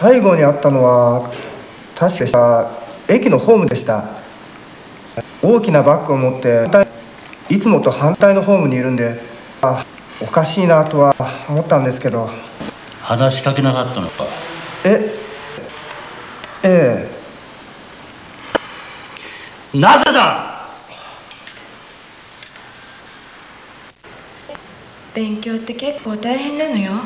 最後に会ったのは確か駅のホームでした。大きなバッグを持っていつもと反対のホームにいるんで、おかしいなとは思ったんですけど。 話しかけなかったのか？ ええ。 なぜだ？ 勉強って結構大変なのよ。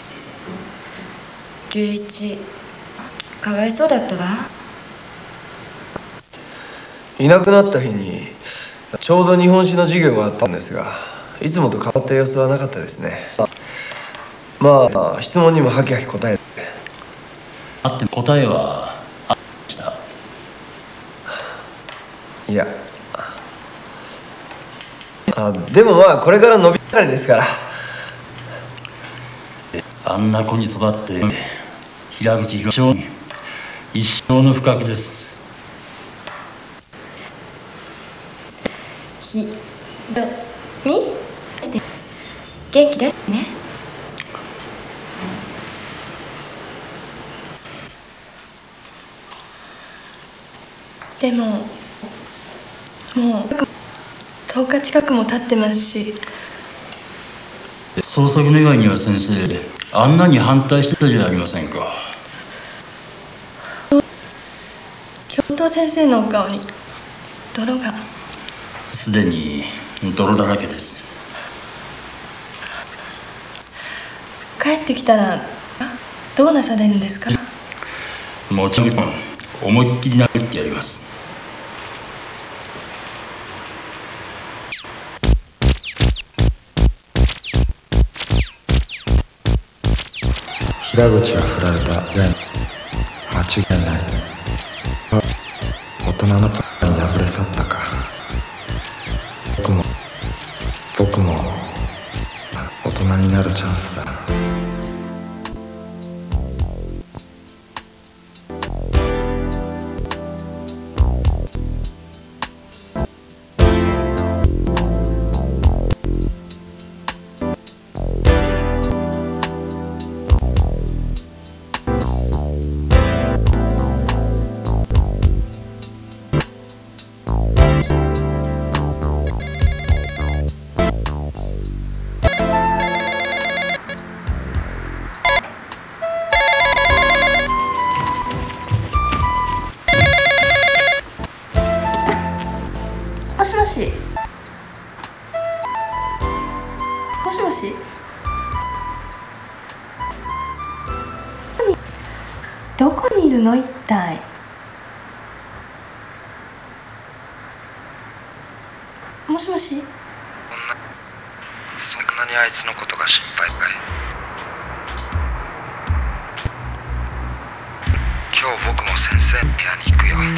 龍一、かわいそうだったわ。 いなくなった日にちょうど日本史の授業があったんですが、いつもと変わった様子はなかったですね。まあ質問にもはきはき答えて。 あって答えはありました。 いや、でもまあこれから伸び盛りですから。 あんな子に育って平口博士に一生の不覚です。 ひろみ元気ですね。でももう10日近くも経ってますし。 捜索願いには先生、あんなに反対してたじゃありませんか。 教頭先生のお顔に泥が。 すでに泥だらけです。 帰ってきたらどうなされるんですか？ もちろん思いっきり殴ってやります。 平口は振られた。間違いない。大人のパンに破れ去ったか。僕も大人になるチャンスだ。 もしもし。どこにいるの一体。もしもし。 そんなにあいつのことが心配かい。今日僕も先生の部屋に行くよ。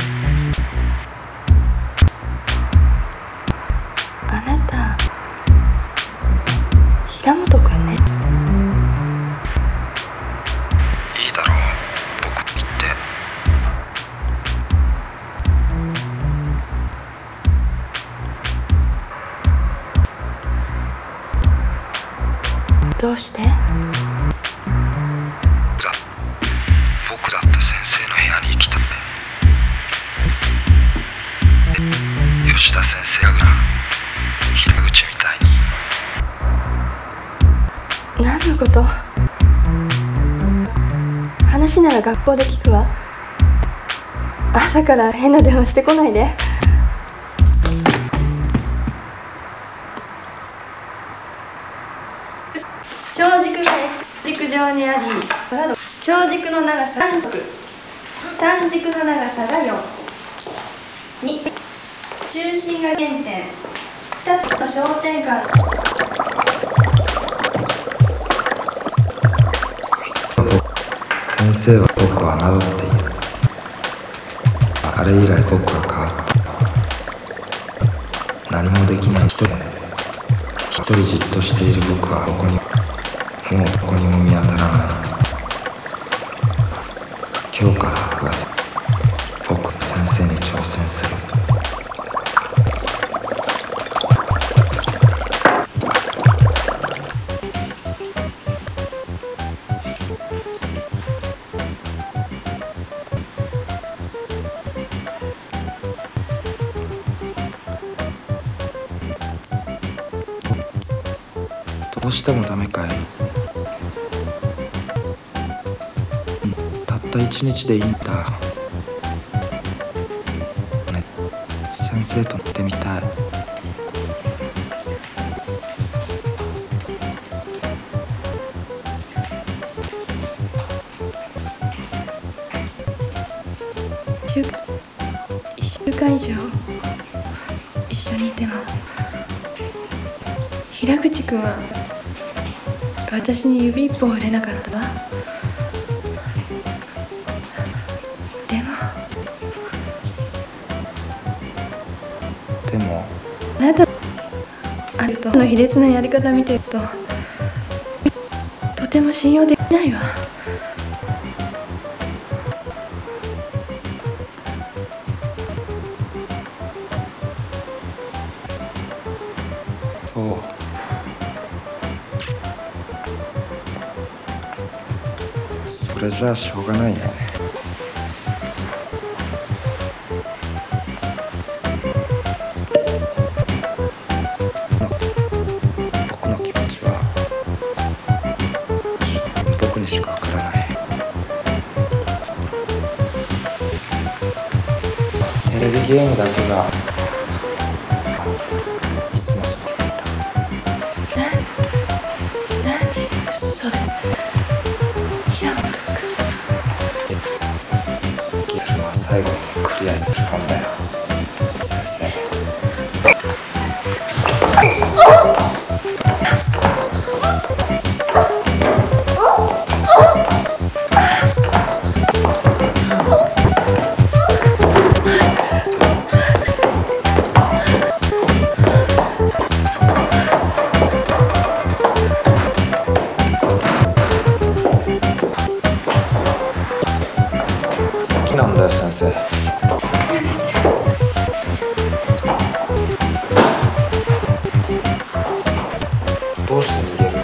あなた平本君ね。 いいだろう、僕も行って。 どうして？ 僕だって先生の部屋に行きたい。吉田先生が平口みたいに。 何のこと？話なら学校で聞くわ。朝から変な電話してこないで。長軸が X 軸上にあり、長軸の長さ3軸、短軸の長さが4、2、中心が原点、2つの焦点間。 先生は僕を侮っている。あれ以来僕は変わった。何もできない一人じっとしている僕はもうここにも見当たらない。今日から僕は先生に挑戦する。 どうしてもダメかい。たった一日でいいんだ。ね、先生と乗ってみたい。 1週間以上一緒にいても平口君は私に指一本触れなかったわ。 でもあなたの卑劣なやり方見てるととても信用できないわ。 そう。それじゃあしょうがないね。僕の気持ちは僕にしかわからない。テレビゲームだけがいつもそばにいた。 それ平本ゲームは最後にクリアするもんだよ、先生。好きなんだよ先生。どうして逃げるの？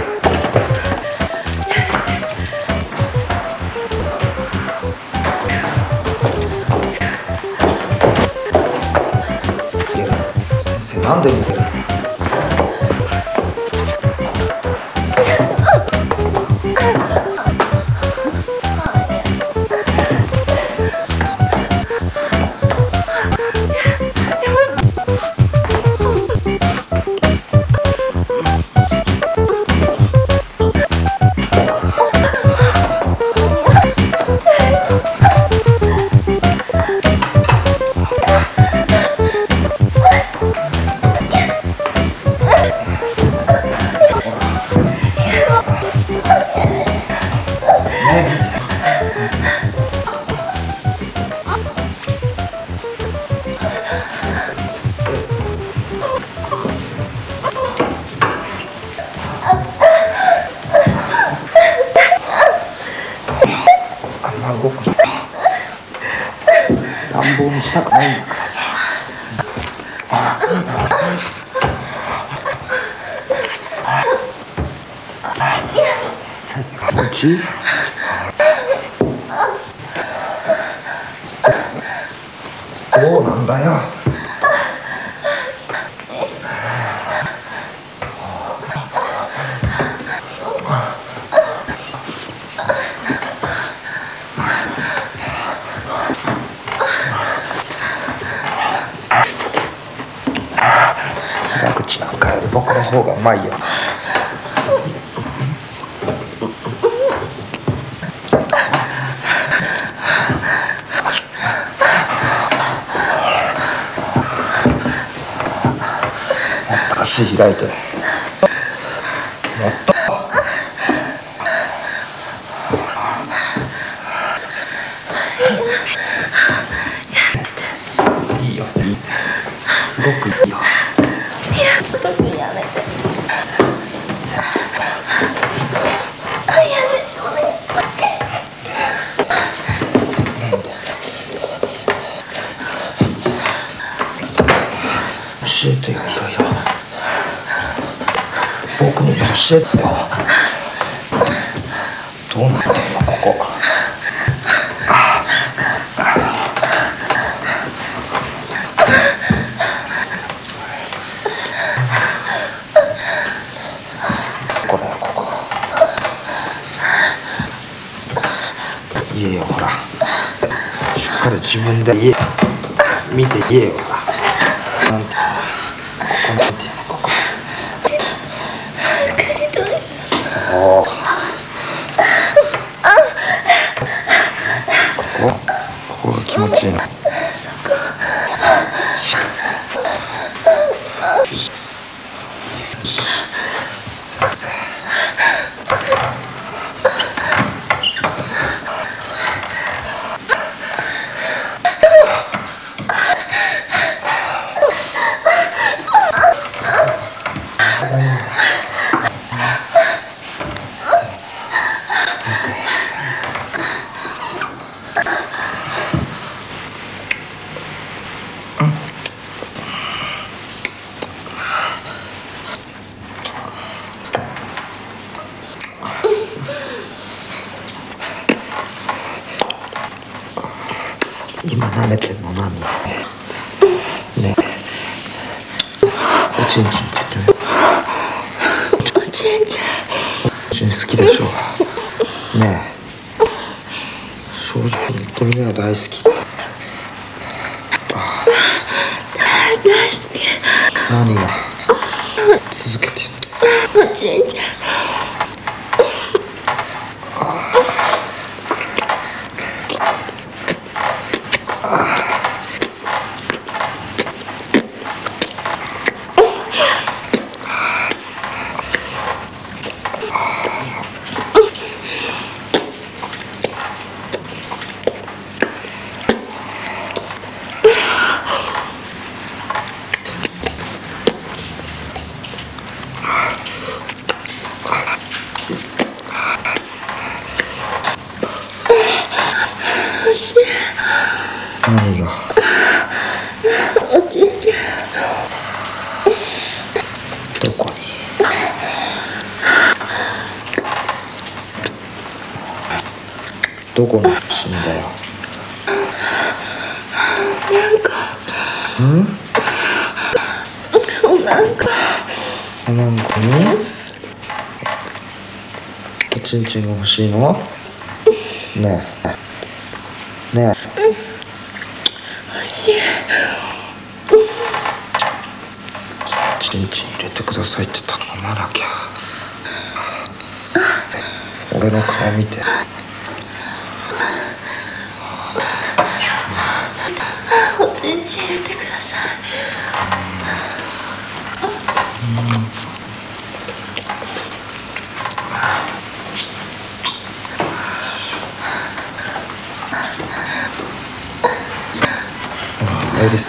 逃げる。先生なんで逃げるの？動くの乱暴にしたくないんだからさ。先生気持ちいい？どうなんだよ。裏口なんかより僕の方がうまいよ。足開いて。もっと。いいよ、先生。すごくいいよ。 本君やめて。 教えてよ、いろいろ。僕にも教えてよ。どうなってんのここ。 言えよ、ほら。しっかり自分で言え。見て言えよ、ほら。なんて、ここなんて、ここ。そう。ここが気持ちいいの。今舐めてんの何？ねえ、おちんちんって言ってみよう。おちん好きでしょ。ねえ、正直に言ってみなよ、大好きって。 大好き。 何が？続けておちんちゃん。 何が？ おちんちゃん。 どこに？どこに死んだよ。 なんか。なんか。 なんかに？おちんちんが欲しいの？ねえ。ねえ。 欲しい。 ちんちん入れてくださいって頼まなきゃ。俺の顔見て。 おちんちん入れてください。 いいです。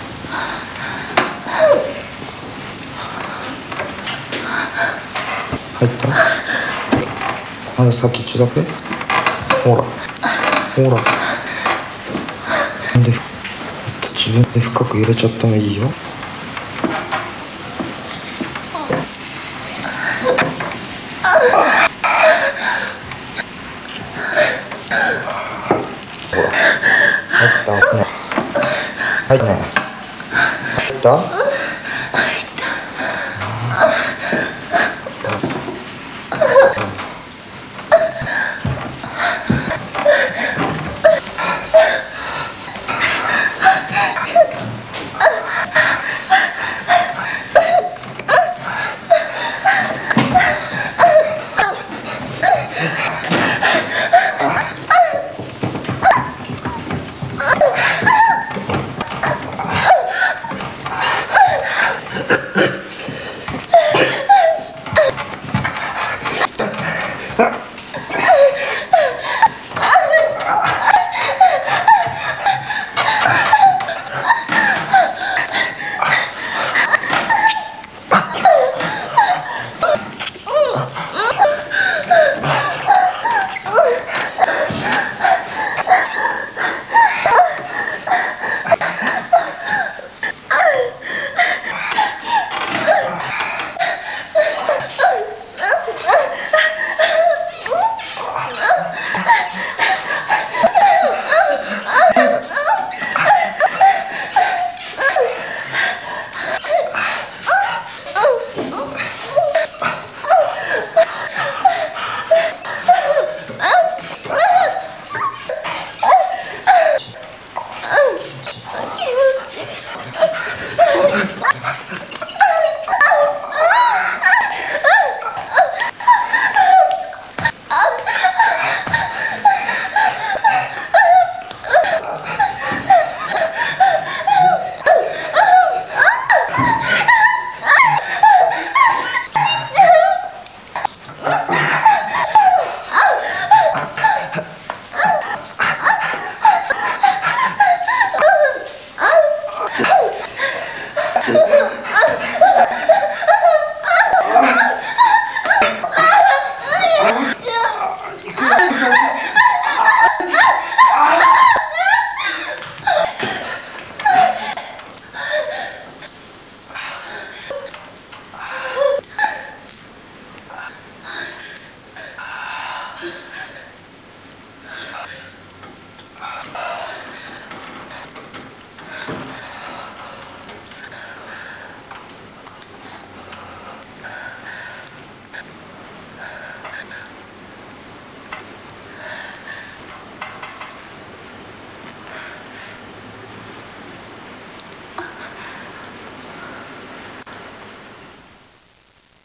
入った？まだ先っちょだけ？ほらほら。で、自分で深く入れちゃってもいいよ。ほら、入ったね。入ったね。入った？